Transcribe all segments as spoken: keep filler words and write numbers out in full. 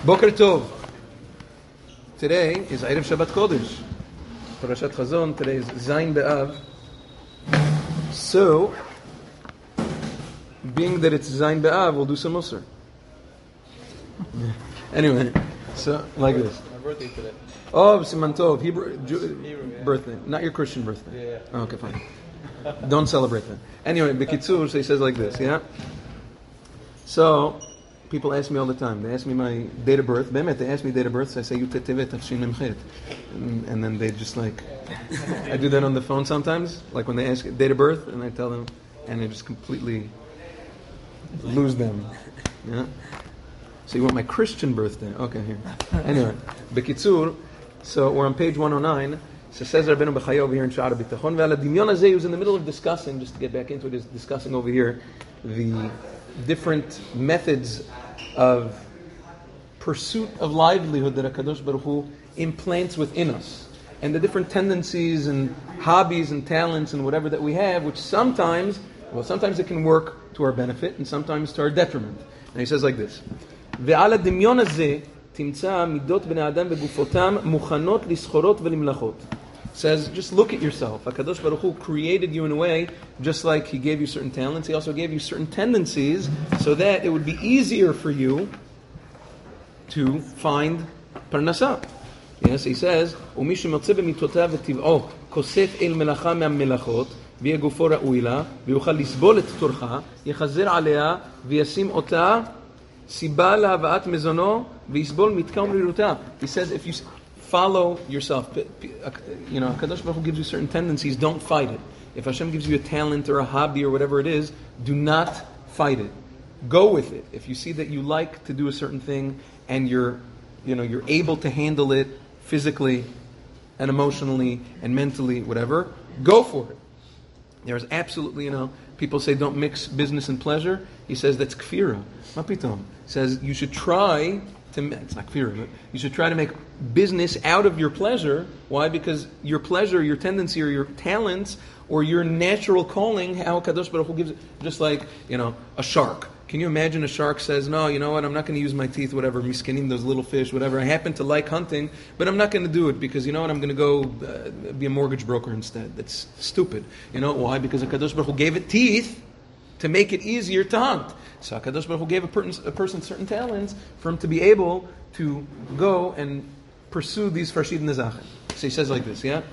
Boker Tov. Today is Erev Shabbat Kodesh. Parashat Chazon. Today is Zayin Be'av. So, being that it's Zayin Be'av, we'll do some Musar. Anyway, so like this. My birthday today. Oh, Siman Tov, Hebrew, Jew, Hebrew, yeah. birthday, not your Christian birthday. Yeah. Oh, okay, fine. Don't celebrate that. Anyway, B'kitzur, so he says like this, yeah? So, people ask me all the time. They ask me my date of birth. Bemet, they ask me date of birth, so I say, Yud Tevet Tafshin Mem Chet. And and then they just like, I do that on the phone sometimes, like when they ask date of birth, and I tell them, and I just completely lose them. Yeah? So you want my Christian birthday? Okay, here. Anyway, B'kitzur, so we're on page one oh nine. So says Rabbeinu B'chaya over here in Sha'ar B'tachon. Ve'ala Dimyon Hazeh, who's in the middle of discussing, just to get back into it, is discussing over here the different methods of pursuit of livelihood that HaKadosh Baruch Hu implants within us. And the different tendencies and hobbies and talents and whatever that we have, which sometimes, well, sometimes it can work to our benefit and sometimes to our detriment. And he says like this. ועל הדמיון הזה תמצא מידות בני אדם וגופותם מוכנות לסחורות ולמלאכות. Says, just look at yourself. HaKadosh Baruch Hu created you in a way, just like He gave you certain talents, He also gave you certain tendencies, so that it would be easier for you to find parnasah. Yes, He says, ומי שמוצא במיתותיו וטבעו כוסף אל מלאכה מהמלאכות ויהיה גופו ראוי לה ויוכל לסבול את תורכה יחזר עליה וישים אותה סיבה להבאת מזונו ויסבול מתקה ומרירותה. He says, if you follow yourself, you know, HaKadosh Baruch Hu gives you certain tendencies, don't fight it. If Hashem gives you a talent or a hobby or whatever it is, do not fight it. Go with it. If you see that you like to do a certain thing and you're, you know, you're able to handle it physically and emotionally and mentally, whatever, go for it. There's absolutely, you know, people say don't mix business and pleasure. He says that's kfira. Mapitom. He says you should try to, it's not kfira, but you should try to make business out of your pleasure. Why? Because your pleasure, your tendency, or your talents, or your natural calling, how Kadosh Baruch Hu gives it, just like, you know, a shark. Can you imagine a shark says, no, you know what, I'm not going to use my teeth, whatever, miskinning those little fish, whatever. I happen to like hunting, but I'm not going to do it because, you know what, I'm going to go uh, be a mortgage broker instead. That's stupid. You know why? Because HaKadosh Baruch Hu gave it teeth to make it easier to hunt. So HaKadosh Baruch Hu gave a, per- a person certain talents for him to be able to go and pursue these farshid nezachin. So he says like this, yeah?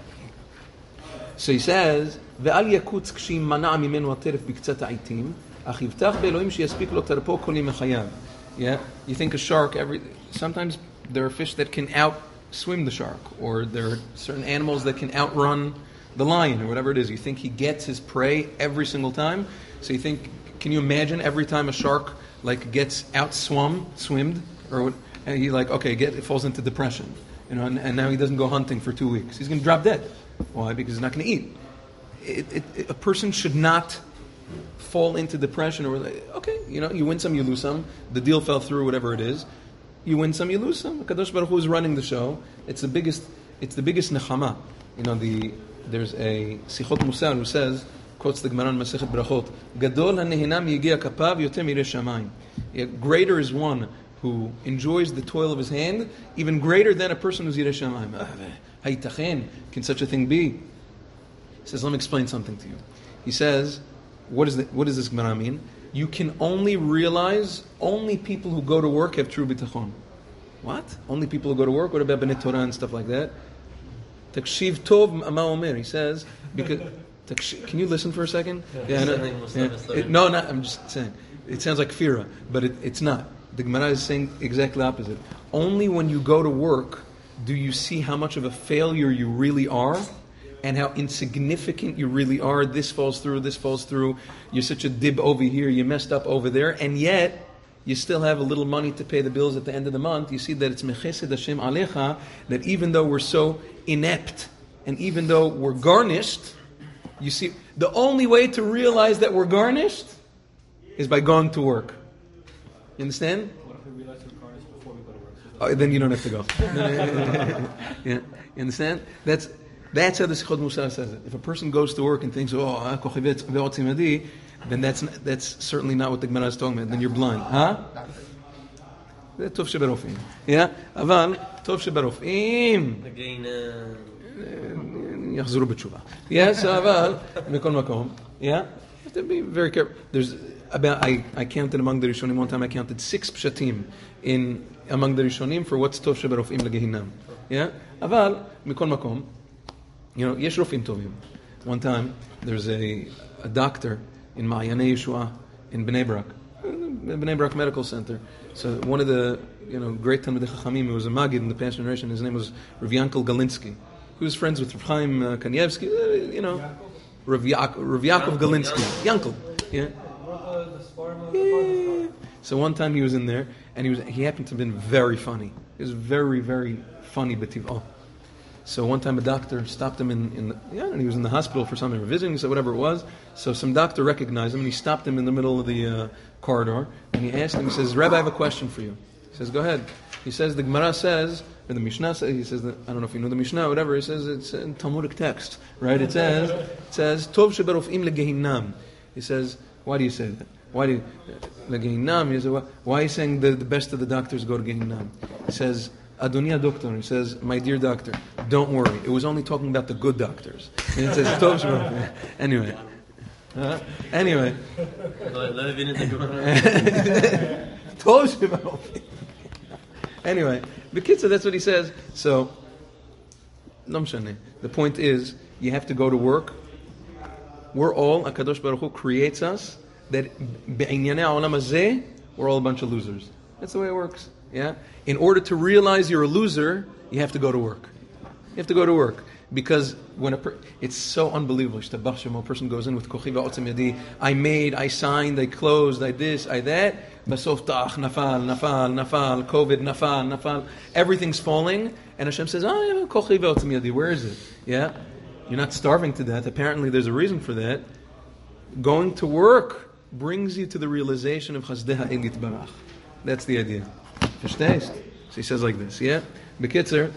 So he says, ve'al yakutz kshim mana' mimenu ha'teref b'ktzat ha'aitim, ach yivtach be'elohim sheyaspik lo terpo kol yemei chayav. Yeah? You think a shark, every sometimes there are fish that can out-swim the shark, or there are certain animals that can outrun the lion, or whatever it is. You think he gets his prey every single time? So you think, can you imagine every time a shark like gets outswum, swimmed, or what, and he like, okay, get, it falls into depression, you know, and, and now he doesn't go hunting for two weeks. He's going to drop dead. Why? Because he's not going to eat. It, it, it, a person should not fall into depression or, okay, you know, you win some, you lose some. The deal fell through, whatever it is. You win some, you lose some. Kadosh Baruch Hu is running the show. It's the biggest, it's the biggest nechama. You know, the there's a Sichot Musar who says, quotes the Gemara in Masechet Brachot, Gadol hanehina miyigia kapav yoter mirei shamayim. Greater is one who enjoys the toil of his hand, even greater than a person who's yirei shamayim. Hayitachen, can such a thing be? He says, let me explain something to you. He says, what is the, what does this Gemara mean? You can only realize, only people who go to work have true bitachon. What? Only people who go to work? What about Bnei Torah and stuff like that? Takshiv tov ma omer. He says, because... Can you listen for a second? Yeah, no, yeah. It, no, not, I'm just saying. It sounds like fira, but it, it's not. The Gemara is saying exactly the opposite. Only when you go to work do you see how much of a failure you really are and how insignificant you really are. This falls through, this falls through. You're such a dib over here, you messed up over there, and yet you still have a little money to pay the bills at the end of the month. You see that it's mechesed Hashem alecha, that even though we're so inept and even though we're garnished, you see, the only way to realize that we're garnished is by going to work. You understand? What if we realize we're garnished before we go to work? Oh, then you don't have to go. Yeah. You understand? That's that's how the Sichot Musar says it. If a person goes to work and thinks, oh, then that's that's certainly not what the Gemara is talking about. Then you're blind. Huh? זה טוב שברופאים. אבל טוב שברופאים יחזרו בתשובה. Yes, אבל מכל מקום. Yeah, you have to be very careful. There's about, I, I counted among the Rishonim one time, I counted six pshatim in, among the Rishonim for what's טוב שברופאים לגיהינם. Yeah, אבל מכל מקום, you know, יש רופאים טובים. One time, there's a, a doctor in Ma'ayanei Yeshua in Bnei Brak, Bnei Brak Medical Center. So one of the, you know, great Talmidei Chachamim, who was a Magid in the past generation, his name was Rav Yankel Galinsky. He was friends with Rav Chaim uh, Kanievsky, uh, you know, Rav, Ya- Rav Yaakov Galinsky, Yankel, yeah. yeah. So one time he was in there, and he was he happened to have been very funny. He was very, very funny, but he, oh. So one time a doctor stopped him in, in the, yeah, and he was in the hospital for something, or visiting, so whatever it was. So some doctor recognized him, and he stopped him in the middle of the uh, corridor, and he asked him, he says, Rabbi, I have a question for you. He says, go ahead. He says, the Gemara says, or the Mishnah says, he says, that, I don't know if you know the Mishnah, or whatever, he says, it's in Talmudic text, right? It says, it says, Tov sheberofim legehinam. He says, why do you say that? Why do you, legehinam? He says, why are you saying the, the best of the doctors go to Gehinam? He says, Adonia doctor, he says, my dear doctor, don't worry. It was only talking about the good doctors. And it says, Tov sheberofim. Anyway. Uh, anyway. Tov sheberofim. Anyway, B'kitzur, that's what he says. So, no mshane. The point is, you have to go to work. We're all, HaKadosh Baruch Hu creates us, that be'inyanei ha'olam hazeh, we're all a bunch of losers. That's the way it works. Yeah. In order to realize you're a loser, you have to go to work. You have to go to work. Because when a per- it's so unbelievable. Shtabach Shem, a person goes in with kochi va'otzem yadi, I made, I signed, I closed, I this, I that. Basof ta'ach, nafal, nafal, nafal, COVID, nafal, nafal. Everything's falling. And Hashem says, oh, yeah, kochi va'otzem yadi, where is it? Yeah? You're not starving to death. Apparently there's a reason for that. Going to work brings you to the realization of Chazdei Ha'el Yitbarach. That's the idea. Verstehst? So he says like this, yeah? B'kitzur,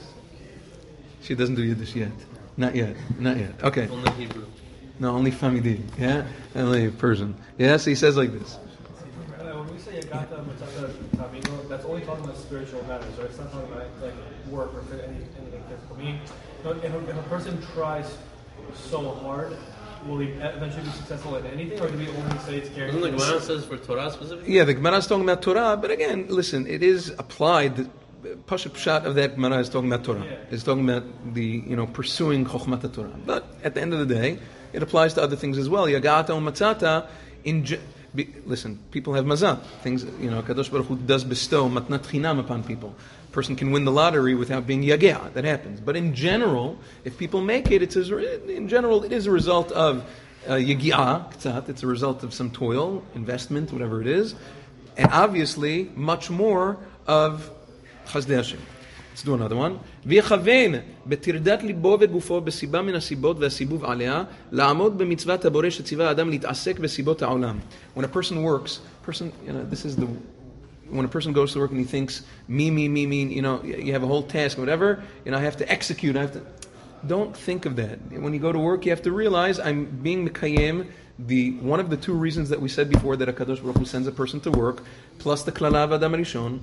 she doesn't do Yiddish yet. Not yet. Not yet. Okay. Only Hebrew. No, only Famidi. Yeah? Only Persian. Yeah? So he says like this. When we say Yagata Matzata Tamino, that's only talking about spiritual matters, right? It's not talking about like work or any, anything physical. Meaning, if a, if a person tries so hard, will he eventually be successful in anything, or do we only say it's guaranteed? Doesn't the Gemara says for Torah specifically? Yeah, the Gemara is talking about Torah, but again, listen, it is applied. The Pashat Pshat of that Gemara is talking about Torah. Yeah. It's talking about the, you know, pursuing Chokhmat Torah. But at the end of the day, it applies to other things as well. Yagata or Matzata, in ge- be, listen, people have mazat. Things, you know, Kadosh Baruch Hu does bestow matnat chinam upon people. A person can win the lottery without being yagea. That happens. But in general, if people make it, it's a, in general, it is a result of uh, yagea, k'tzat. It's a result of some toil, investment, whatever it is. And obviously, much more of Chazdei Hashem. Let's do another one. ויכוון בטרדת ליבו וגופו בסיבה מן הסיבות והסיבוב עליה לעמוד במצוות הבורא שציווה האדם להתעסק בסיבות העולם. When a person works, person, you know, this is the when a person goes to work and he thinks me, me, me, me, you know, you have a whole task, whatever, you know, I have to execute, I have to. Don't think of that. When you go to work, you have to realize I'm being mekayem. The one of the two reasons that we said before that HaKadosh Baruch Hu sends a person to work, plus the klala v'adam rishon.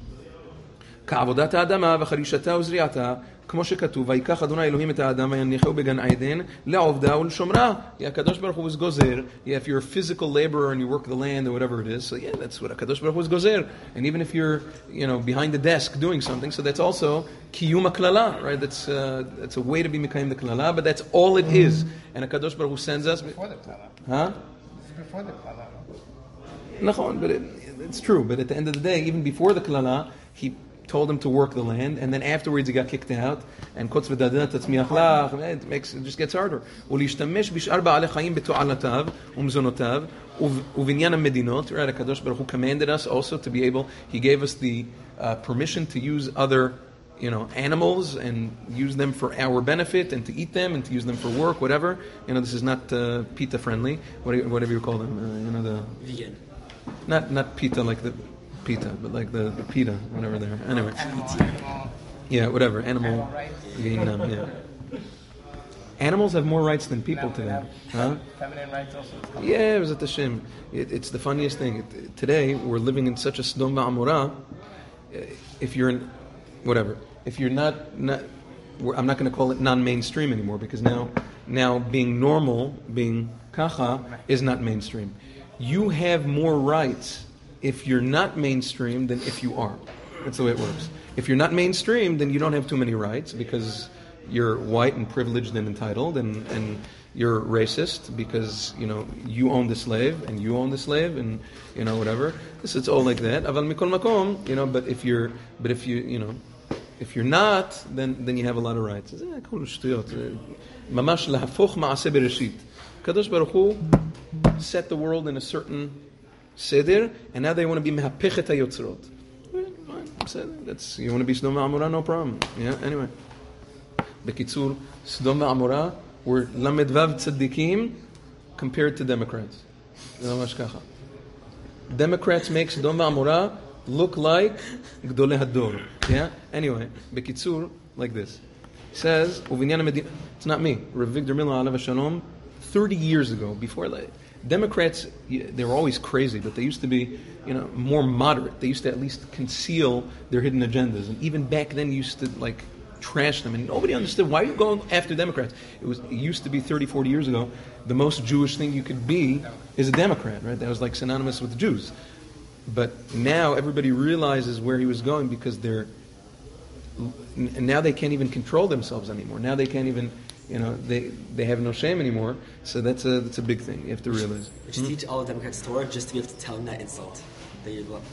כעבודת האדמה וחרישתה וזריעתה, כמו שכתוב, ויקח אדוני אלוהים את האדם ויניחהו בגן עדן, לעובדה ולשומרה. Yeah, HaKadosh Baruch Hu was gozer. Yeah, if you're a physical laborer and you work the land or whatever it is, so yeah, that's what HaKadosh Baruch Hu was gozer. And even if you're, you know, behind the desk doing something, so that's also kiyum HaKlala, right? That's, uh, that's a way to be mekayim the klala, but that's all it is. And HaKadosh Baruch Hu sends us... Before the klala. Huh? It's before the klala. Nachon, but it, it's true. But at the end of the day, even before the klala, he told him to work the land, and then afterwards he got kicked out. And kotz v'dadat tatzmiach lach, it makes it just gets harder. ולהשתמש בשאר בעלי חיים בתועלותיו ומזונותיו ובניין המדינות. Right, HaKadosh Baruch Hu commanded us also to be able. He gave us the uh, permission to use other, you know, animals and use them for our benefit and to eat them and to use them for work, whatever. You know, this is not uh, PETA friendly. Whatever you call them, uh, you know, the Vegan. Not not PETA like the. PETA, but like the, the PETA, whatever there. Anyway. Animal, animal. Yeah, whatever. Animal. Animal rights. Gainam, yeah. Animals have more rights than people today. Huh? Feminine rights also. Yeah, it was at the Shem. It, it's the funniest thing. It, today, we're living in such a Sodom v'Amorah. if you're in, whatever, if you're not, not I'm not going to call it non-mainstream anymore because now, now being normal, being kacha, is not mainstream. You have more rights if you're not mainstream than if you are. That's the way it works. If you're not mainstream, then you don't have too many rights because you're white and privileged and entitled, and, and you're racist because, you know, you own the slave and you own the slave and, you know, whatever. So it's all like that. Aval mikol makom, you know, but if you're, but if you, you know, if you're not, then then you have a lot of rights. Mamash lahafoch ma'aseh bereshit. Kadosh Baruch Hu set the world in a certain seder, and now they want to be mehapechet hayotzrot. That's, you want to be Sodom ve'Amorah, no problem. Yeah. Anyway, bekitzur, Sodom ve'Amorah were lamed vav tzaddikim compared to Democrats. Democrats make Sodom ve'Amorah look like Gdolei Hador. Yeah? Anyway, bekitzur, like this. He says, it's not me, Rav Victor Miller, alav shalom, thirty years ago, before that, Democrats, they were always crazy, but they used to be, you know, more moderate. They used to at least conceal their hidden agendas. And even back then, used to, like, trash them. And nobody understood, why are you going after Democrats? It was it used to be thirty, forty years ago, the most Jewish thing you could be is a Democrat, right? That was like synonymous with the Jews. But now everybody realizes where he was going because they're, and now they can't even control themselves anymore. Now they can't even, you know, they they have no shame anymore. So that's a that's a big thing. You have to realize. We should hmm? teach all the Democrats Torah just to be able to tell them that insult. That you love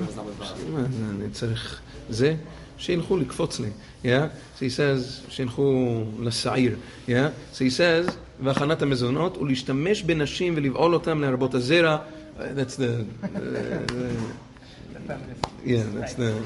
them. שילכו לקפוץ לי, yeah? So he says, שילכו לסעיר, yeah? So he says, והכנת המזונות, ולהשתמש בנשים ולבעול אותם להרבות הזרע. That's the, uh, the yeah, that's the.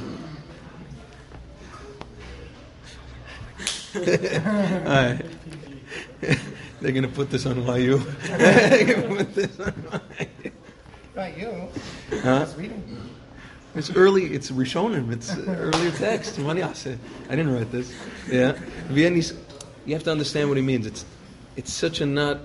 Alright. They're gonna put this on Y U. They're gonna put this on Y U. Not you. Huh? Just reading. It's early, it's Rishonim, it's earlier text. I didn't write this. Yeah. You have to understand what he means. It's it's such a not.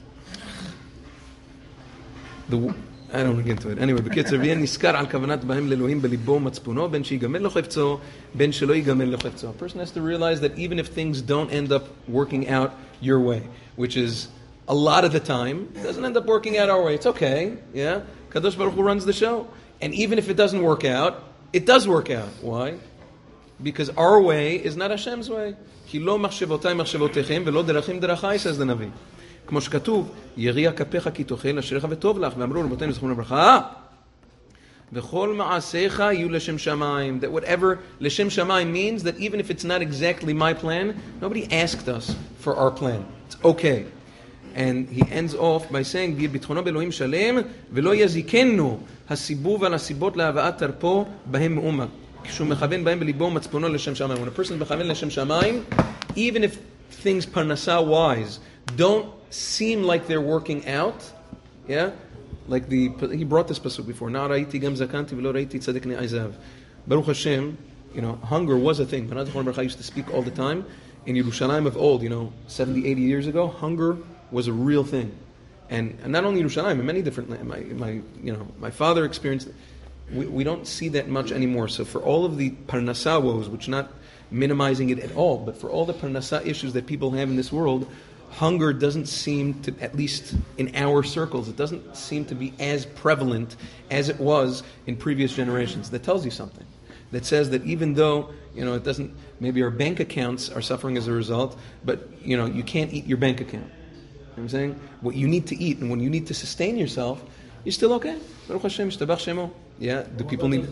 The I don't want to get into it. Anyway, בקיצר, ויהיה נזכר על כוונת בהם לאלוהים בליבו ומצפונו, בין שיגמר לו חפצו, בין שלא יגמר לו חפצו. A person has to realize that even if things don't end up working out your way, which is a lot of the time, it doesn't end up working out our way. It's okay. Yeah. Kadosh Baruch Hu runs the show. And even if it doesn't work out, it does work out. Why? Because our way is not Hashem's way. כי לא מחשבותיי מחשבותיכם ולא דרכיכם דרכיי, says the Navi. כמו שכתוב, יריע כפיך כי תאכל אשריך וטוב לך, ואמרו רבותינו זכרונו לברכה, וכל מעשיך יהיו לשם שמיים. That whatever לשם שמיים means that even if it's not exactly my plan, nobody asked us for our plan. It's okay. And he ends off by saying, ויהיה ביטחונו באלוהים שלם, ולא יזיקנו הסיבוב על הסיבות להבאת תרפו בהם מאומה. כשהוא מכוון בהם בליבו ומצפונו לשם שמיים. When a person מכוון לשם שמיים, even if things parnasa wise don't seem like they're working out, yeah? Like the, he brought this pasuk before, נער ראיתי גם זקנתי ולא ראיתי צדק נעזב. Baruch Hashem, you know, hunger was a thing. B'nai Zechron Baruch used to speak all the time. In Yerushalayim of old, you know, seventy, eighty years ago, hunger was a real thing. And, and not only Yerushalayim, in many different, my, my, you know, my father experienced it. We, we don't see that much anymore. So for all of the parnasa woes, which not minimizing it at all, but for all the parnasa issues that people have in this world, hunger doesn't seem to, at least in our circles, it doesn't seem to be as prevalent as it was in previous generations. That tells you something. That says that even though, you know, it doesn't, maybe our bank accounts are suffering as a result, but, you know, you can't eat your bank account. You know what I'm saying? What you need to eat and when you need to sustain yourself, you're still okay. Baruch Hashem, Yishtabach Shemo. Yeah, do people need...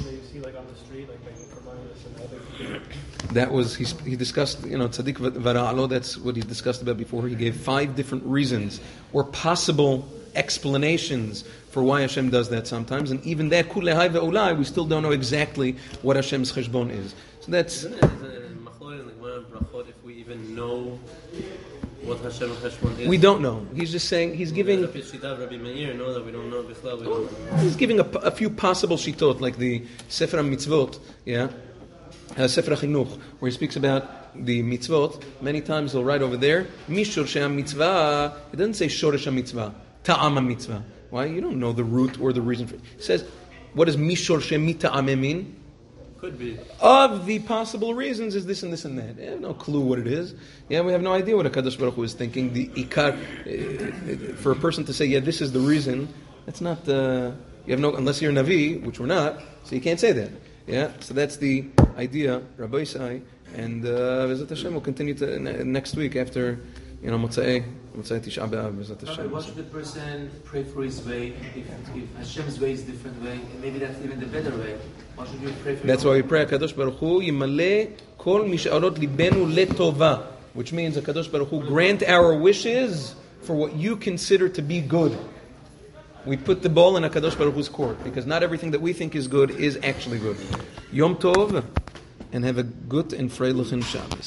That was, he, he discussed, you know, Tzaddik Vara'alo, that's what he discussed about before. He gave five different reasons or possible explanations for why Hashem does that sometimes. And even that, Kulei Hai Ve'ulai, we still don't know exactly what Hashem's cheshbon is. So that's... Isn't it if we even know what Hashem's cheshbon is? We don't know. He's just saying, he's giving... He's giving a, a few possible shitot, like the Sefer HaMitzvot, yeah? Uh, Sefer HaChinuch, where he speaks about the mitzvot. Many times he'll write over there, Mishor She'am Mitzvah. It doesn't say Shoresh HaMitzvah, Ta'am HaMitzvah. Why? You don't know the root or the reason for it. It says, what does Mishor She'am Mita'am mean? Could be. Of the possible reasons is this and this and that. I have no clue what it is. Yeah, we have no idea what HaKadosh Baruch Hu is thinking. The ikar, uh, for a person to say, yeah, this is the reason, that's not, uh, you have no, unless you're a Navi, which we're not, so you can't say that. Yeah, so that's the idea, Rabbi Isai, and uh, Bezat Hashem will continue to, n- next week after, you know, Motzei, Motzei Tisha B'Av, Bezat Hashem. What should the person pray for his way? If, if Hashem's way is a different way, and maybe that's even the better way, what should you pray for? That's why we pray, HaKadosh Baruch Hu, Yimaleh kol mish'arot libenu letova, which means HaKadosh Baruch Hu grant our wishes for what you consider to be good. We put the ball in HaKadosh Baruch Hu's court, because not everything that we think is good is actually good. Yom Tov, and have a good and freilichen Shabbos.